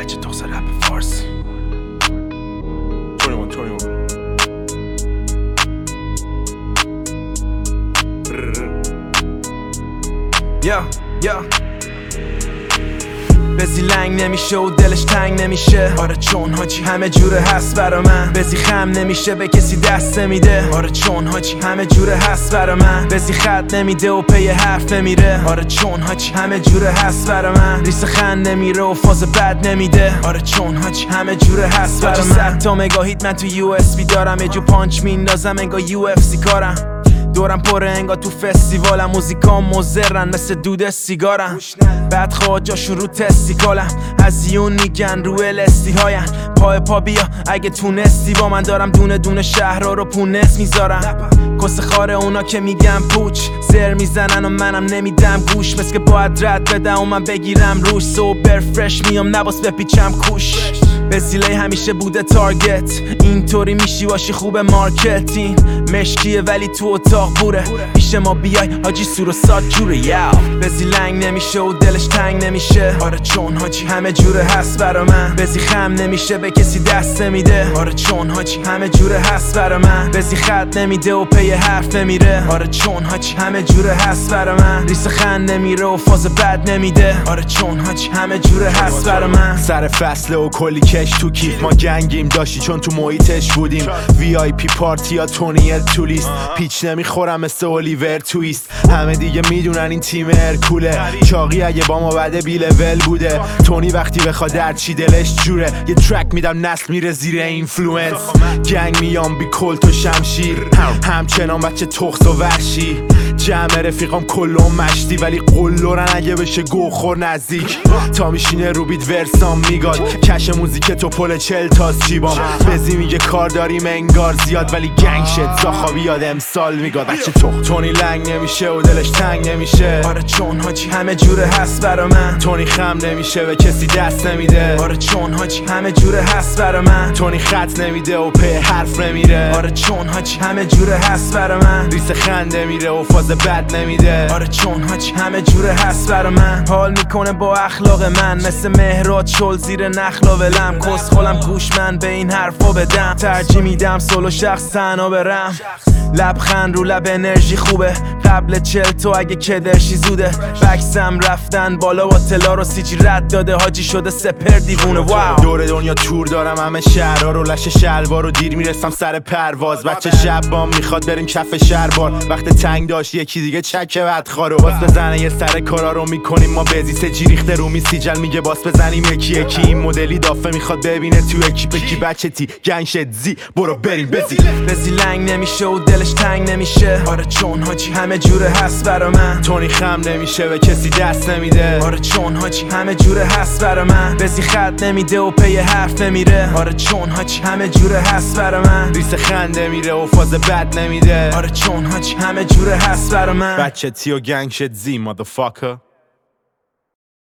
بچه تخص رپ فارسی 21 بزی لنگ نمیشه و دلش تنگ نمیشه. آره چون حاجی همه جوره هست برا من. بزی خم نمیشه به کسی دست نمیده. آره چون حاجی همه جوره هست برا من. بزی خط نمیده و پی حرف نمیره. آره چون حاجی همه جوره هست برا من. ریس خند نمیره و فاز بد نمیده. آره چون حاجی همه جوره هست برا من. 100 تا مگاهیت من تو USB دارم. یه جو پانچ میندازم انگار UFC کارم. دورم پره انگار تو فستیوالم. موزیکام مزرن مثل دود سیگارم. بعد خواجاشون رو تستیکالم. هزیون میگن رو الستی هاین. پا بیا اگه تونستی با من. دارم دونه دونه شهرها رو پونس میذارم. کس خاره اونا که میگم پوچ زر میزنن و منم نمیدم گوش. مثل که باید رد بدم و من بگیرم روش. سوبر فرش میام نباس بپیچم کوش. بزیله همیشه بوده تارگت. اینطوری میشی باشی خوب مارکتین. مشکیه ولی تو اتاق بوره. پیش ما بیای حاجی سور و ساد جوره. یاو بزی لنگ نمیشه و دلش تنگ نمیشه. آره چون حاجی همه جوره هست برا من. بزی خم نمیشه به کسی دست نمیده. آره چون حاجی همه جوره هست برا من. بزی خط نمیده و پی حرف نمیره. آره چون حاجی همه جوره هست برا من. ریس خند نمیره و فاز بد نمیده. آره چون حاجی همه جوره هست برا من. سر فصله و کلی کش تو کیف ما گنگیم داشتی چون تو محیطش بودیم. VIP پارتی یا تونی تو لیست. پیچ نمیخورم مثل اولیور تویست. همه دیگه میدونن این تیم هرکوله. چاقی اگه با ما بعد بی لول بوده. تونی وقتی بخواد در چی دلش جوره. یه ترک میدم نسل میره زیر اینفلوئنس. گنگ میام بی کلت و شمشیر. همچنان بچه تخص و ورشی. جمع رفیقام کلون مشتی ولی قلورن اگه بشه گوخور نزدیک. تا میشینه رو بیت ورسام میگاد. کش موزیک تو پل 40 تاست چیبام. بزی میگه کار داریم انگار زیاد ولی گنگ شد زاخاوی یاد امسال میگاد. بچه تونی لنگ نمیشه و دلش تنگ نمیشه. آره چون حاجی همه جوره هست برا من. تونی خم نمیشه به کسی دست نمیده. آره چون حاجی همه جوره هست برا من. تونی خط نمیده و پی حرف نمیره. آره چون حاجی همه جوره هست برا من. ریس خنده میره و فاز بد نمیده. آره چون حاجی همه جوره هست برا من. حال میکنه با اخلاق من. مثل مهراد شل زیر نخلا ولم. کس خولم گوش من به این حرفا بدم. ترجیح میدم سولو شخص تنها برم. لبخند رو لب انرژی خوبه. قبل 40 تو اگه کدرشی زوده. بکسم رفتن بالا با تلا رو سیچی رد داده. حاجی شده سپر دیوونه. واو دور دنیا تور دارم همه شهرها رو. لش شلوار رو دیر میرسم سر پرواز. بچه شب بام میخواد بریم کف شهربار. وقت تنگ داشت یکی دیگه چکه بدخوارو. باس بزنه یه سر کارا رو میکنیم ما. بزی سجی ریخته رو میسیجل میگه باس بزنیم یکی یکی. این مدلی دافه میخواد ببینه تو اکیپ کی. بچه تی گنگ شد زی برو بریم بزی لنگ نمیشه و دلش تنگ نمیشه. آره چون حاجی همه جوره هست برا من. تونی خم نمیشه به کسی دست نمیده. آره چون حاجی همه جوره هست برا من. بزی خط نمیده و پی حرف نمیره. آره چون حاجی همه جوره هست برا من. ریس خنده میره و فاز بد نمیده. آره چون حاجی همه جوره هست برا من. بچه تی و گنگ شد زی motherfucker.